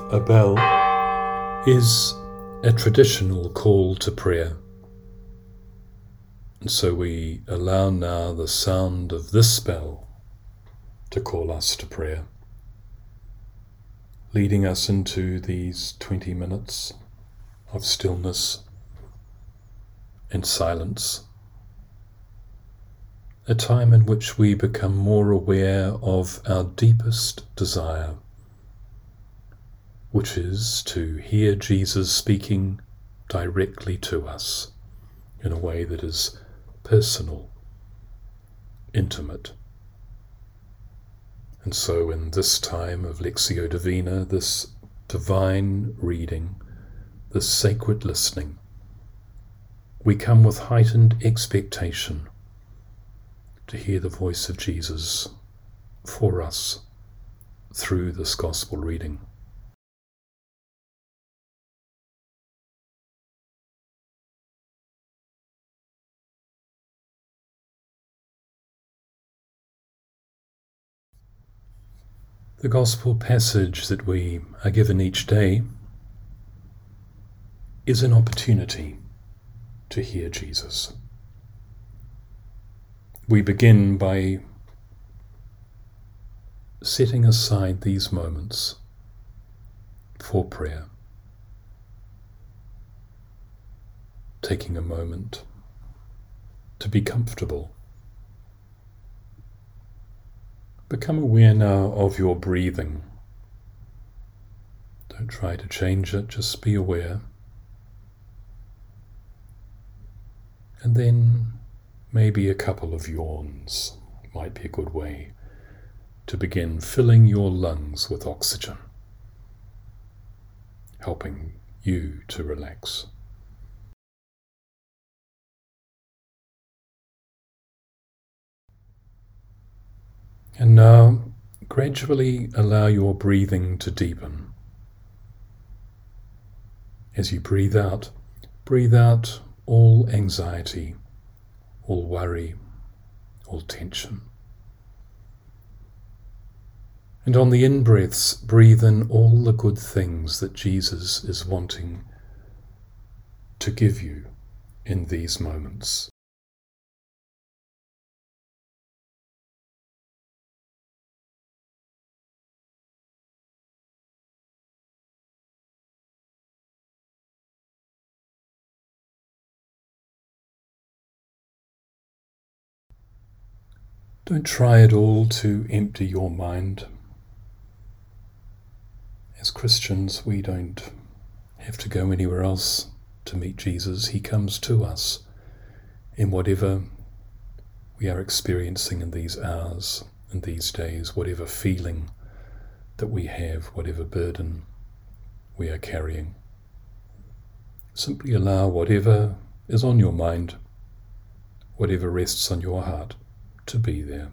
a bell is a traditional call to prayer. And so we allow now the sound of this bell to call us to prayer, leading us into these 20 minutes of stillness and silence, a time in which we become more aware of our deepest desire, which is to hear Jesus speaking directly to us in a way that is personal, intimate. And so in this time of Lectio Divina, this divine reading, this sacred listening, we come with heightened expectation to hear the voice of Jesus for us through this gospel reading. The gospel passage that we are given each day is an opportunity to hear Jesus. We begin by setting aside these moments for prayer, taking a moment to be comfortable. Become aware now of your breathing. Don't try to change it, just be aware. And then maybe a couple of yawns might be a good way to begin filling your lungs with oxygen, helping you to relax. And now, gradually allow your breathing to deepen. As you breathe out all anxiety, all worry, all tension. And on the in-breaths, breathe in all the good things that Jesus is wanting to give you in these moments. Don't try at all to empty your mind. As Christians, we don't have to go anywhere else to meet Jesus. He comes to us in whatever we are experiencing in these hours and these days, whatever feeling that we have, whatever burden we are carrying. Simply allow whatever is on your mind, whatever rests on your heart, to be there.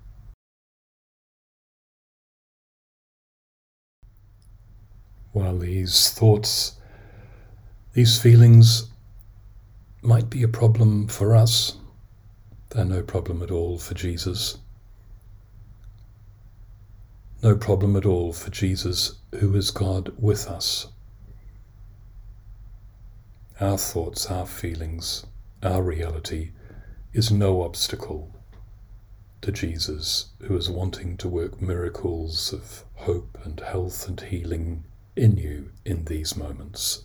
While these thoughts, these feelings might be a problem for us, they're no problem at all for Jesus. No problem at all for Jesus, who is God with us. Our thoughts, our feelings, our reality is no obstacle to Jesus, who is wanting to work miracles of hope and health and healing in you in these moments.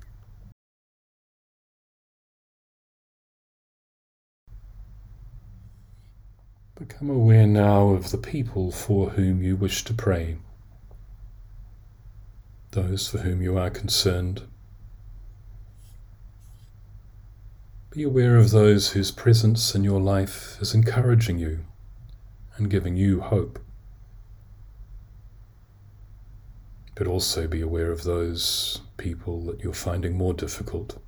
Become aware now of the people for whom you wish to pray, those for whom you are concerned. Be aware of those whose presence in your life is encouraging you and giving you hope. But also be aware of those people that you're finding more difficult.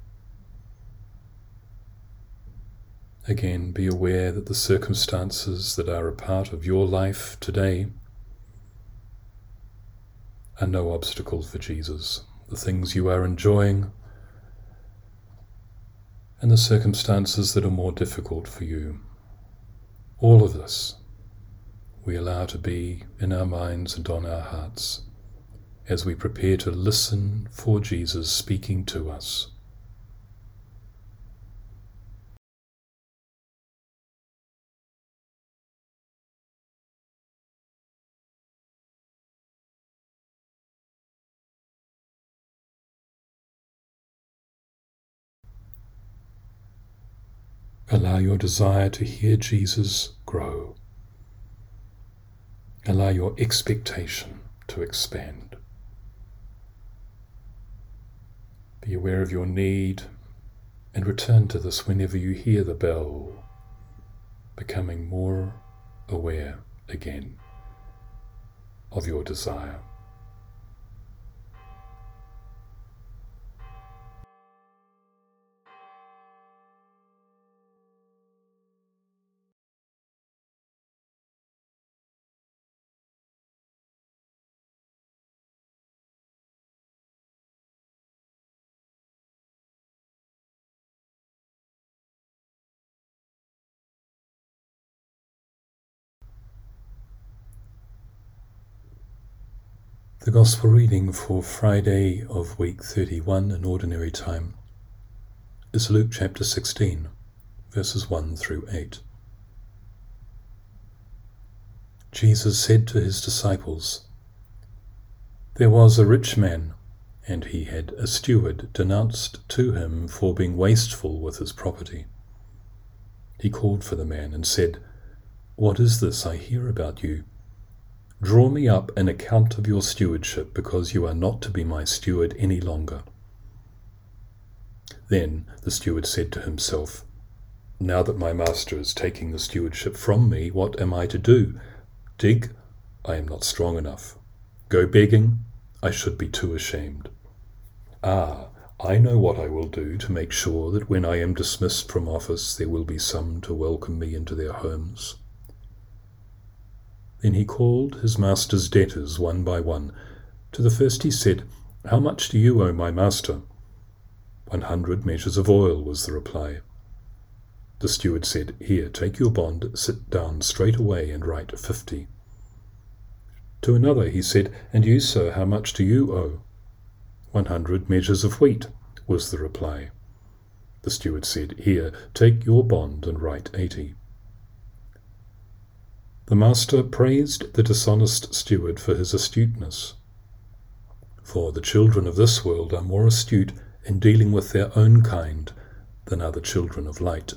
Again, be aware that the circumstances that are a part of your life today are no obstacle for Jesus. The things you are enjoying and the circumstances that are more difficult for you. All of this we allow to be in our minds and on our hearts. as we prepare to listen for Jesus speaking to us. Allow your desire to hear Jesus grow. Allow your expectation to expand. Be aware of your need and return to this whenever you hear the bell, becoming more aware again of your desire. The Gospel reading for Friday of week 31 in Ordinary Time is Luke chapter 16, verses 1 through 8. Jesus said to his disciples, "There was a rich man, and he had a steward denounced to him for being wasteful with his property. He called for the man and said, 'What is this I hear about you? Draw me up an account of your stewardship, because you are not to be my steward any longer.' Then the steward said to himself, 'Now that my master is taking the stewardship from me, what am I to do? Dig? I am not strong enough. Go begging? I should be too ashamed. I know what I will do to make sure that when I am dismissed from office there will be some to welcome me into their homes.' Then he called his master's debtors one by one. To the first he said, 'How much do you owe my master?' 100 measures of oil,' was the reply. The steward said, 'Here, take your bond, sit down straight away and write 50. To another he said, 'And you, sir, how much do you owe?' 100 measures of wheat,' was the reply. The steward said, 'Here, take your bond and write 80. The master praised the dishonest steward for his astuteness. For the children of this world are more astute in dealing with their own kind than are the children of light.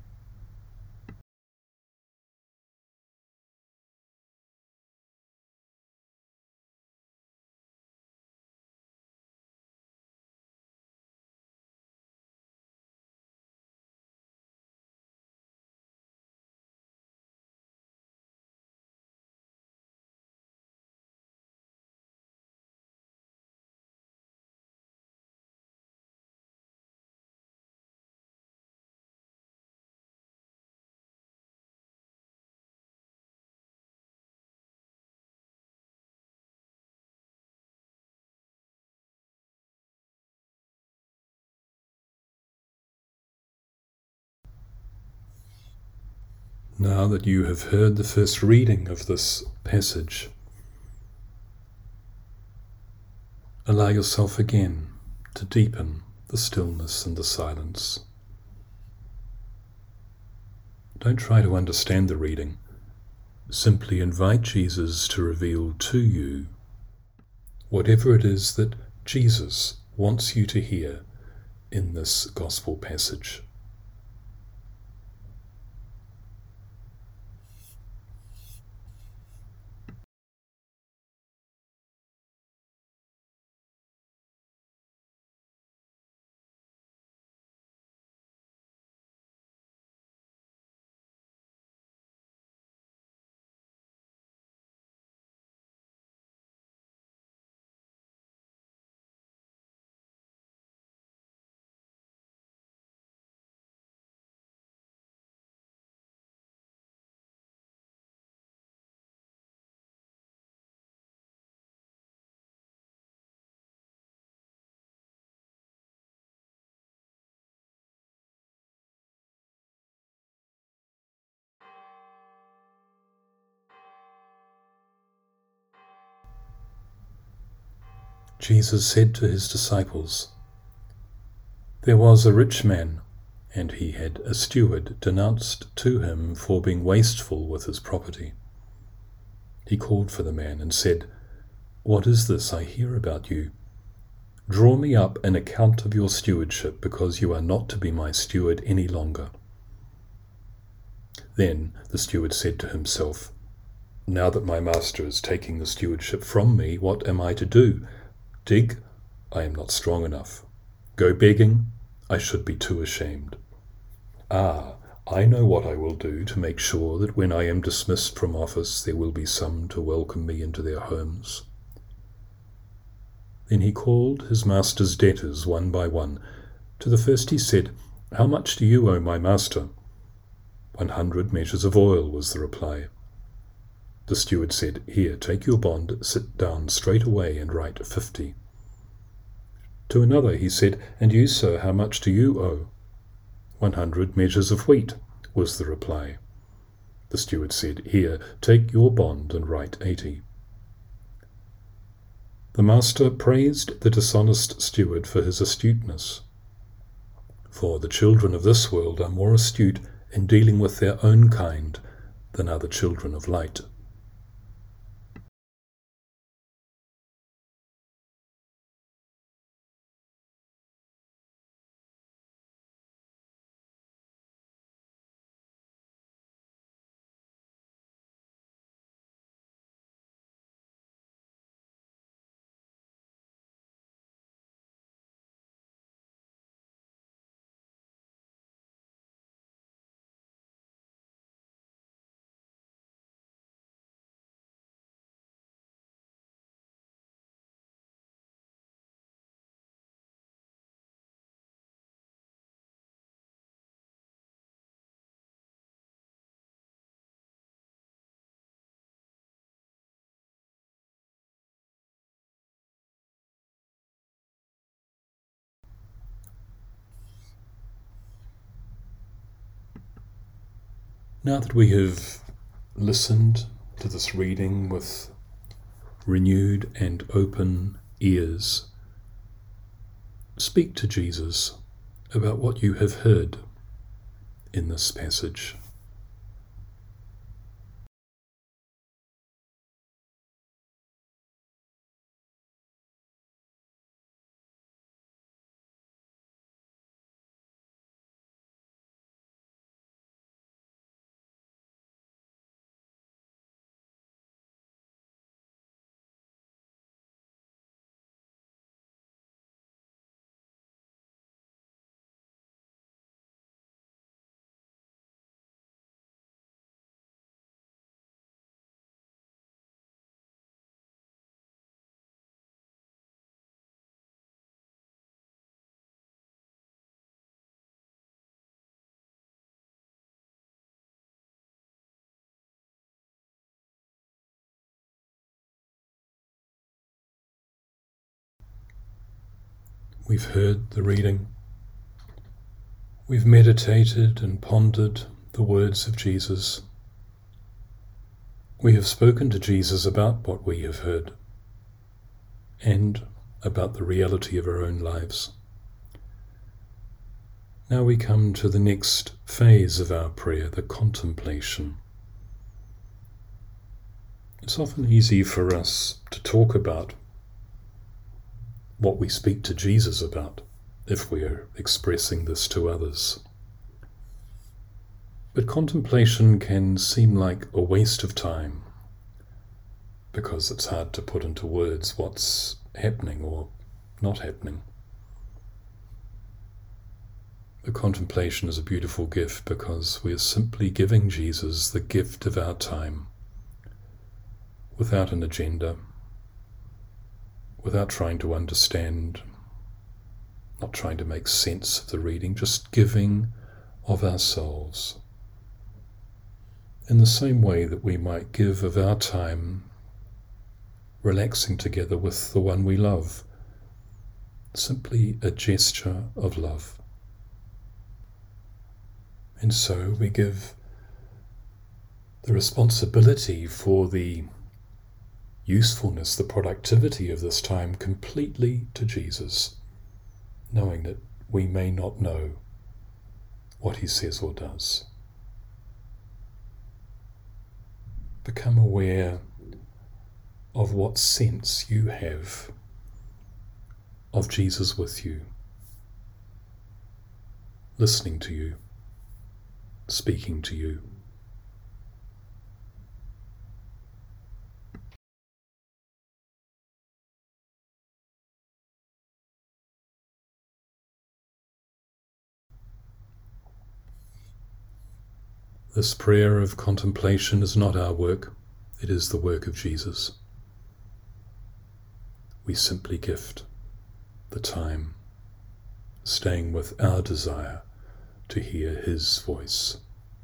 Now that you have heard the first reading of this passage, allow yourself again to deepen the stillness and the silence. Don't try to understand the reading. Simply invite Jesus to reveal to you whatever it is that Jesus wants you to hear in this gospel passage. Jesus said to his disciples, "There was a rich man, and he had a steward denounced to him for being wasteful with his property. He called for the man and said, 'What is this I hear about you? Draw me up an account of your stewardship, because you are not to be my steward any longer.' Then the steward said to himself, 'Now that my master is taking the stewardship from me, what am I to do? Dig? I am not strong enough. Go begging? I should be too ashamed. Ah, I know what I will do to make sure that when I am dismissed from office there will be some to welcome me into their homes.' Then he called his master's debtors one by one. To the first he said, 'How much do you owe my master?' 100 measures of oil,' was the reply. The steward said, 'Here, take your bond, sit down straight away and write 50. To another he said, 'And you, sir, how much do you owe?' 100 measures of wheat,' was the reply. The steward said, 'Here, take your bond and write 80. The master praised the dishonest steward for his astuteness. For the children of this world are more astute in dealing with their own kind than are the children of light. Now that we have listened to this reading with renewed and open ears, speak to Jesus about what you have heard in this passage. We've heard the reading. We've meditated and pondered the words of Jesus. We have spoken to Jesus about what we have heard and about the reality of our own lives. Now we come to the next phase of our prayer, the contemplation. It's often easy for us to talk about what we speak to Jesus about if we are expressing this to others. But contemplation can seem like a waste of time because it's hard to put into words what's happening or not happening. The contemplation is a beautiful gift because we are simply giving Jesus the gift of our time without an agenda, without trying to understand, not trying to make sense of the reading, just giving of ourselves. In the same way that we might give of our time relaxing together with the one we love, simply a gesture of love. And so we give the responsibility for the usefulness, the productivity of this time completely to Jesus, knowing that we may not know what he says or does. Become aware of what sense you have of Jesus with you, listening to you, speaking to you. This prayer of contemplation is not our work, it is the work of Jesus. We simply gift the time, staying with our desire to hear his voice.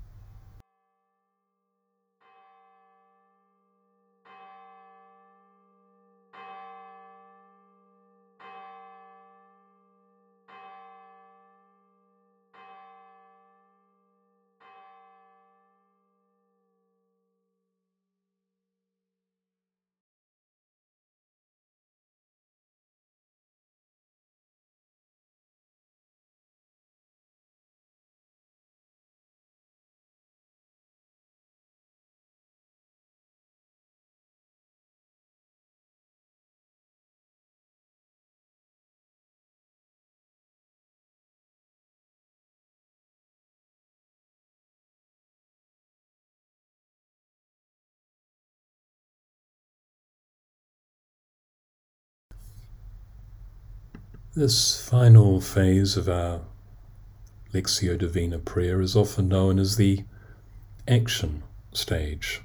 This final phase of our Lectio Divina prayer is often known as the action stage.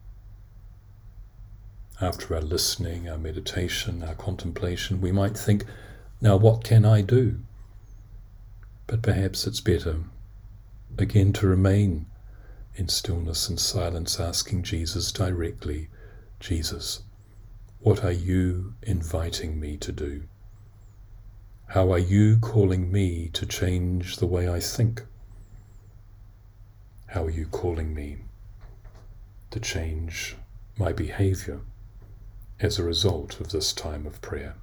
After our listening, our meditation, our contemplation, we might think, now what can I do? But perhaps it's better, again, to remain in stillness and silence, asking Jesus directly, Jesus, what are you inviting me to do? How are you calling me to change the way I think? How are you calling me to change my behavior as a result of this time of prayer?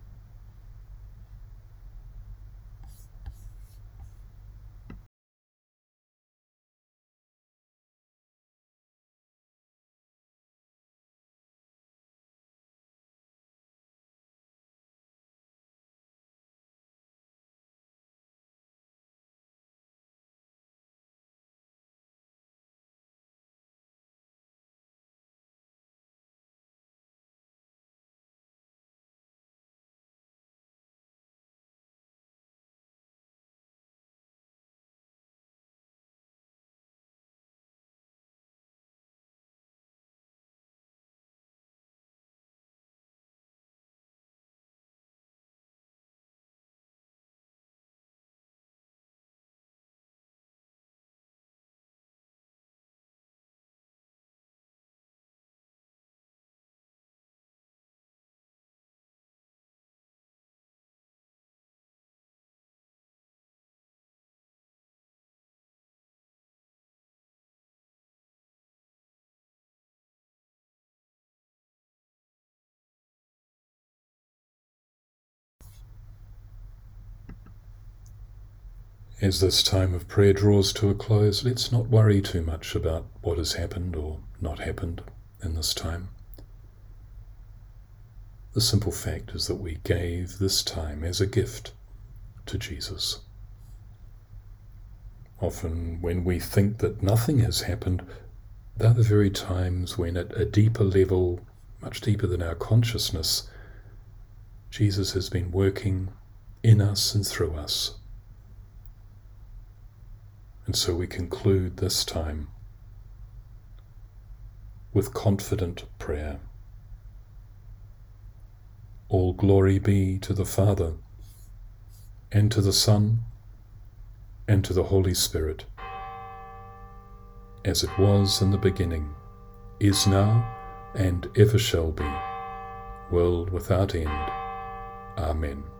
As this time of prayer draws to a close, let's not worry too much about what has happened or not happened in this time. The simple fact is that we gave this time as a gift to Jesus. Often when we think that nothing has happened, they're the very times when at a deeper level, much deeper than our consciousness, Jesus has been working in us and through us. And so we conclude this time with confident prayer. All glory be to the Father, and to the Son, and to the Holy Spirit, as it was in the beginning, is now, and ever shall be, world without end. Amen.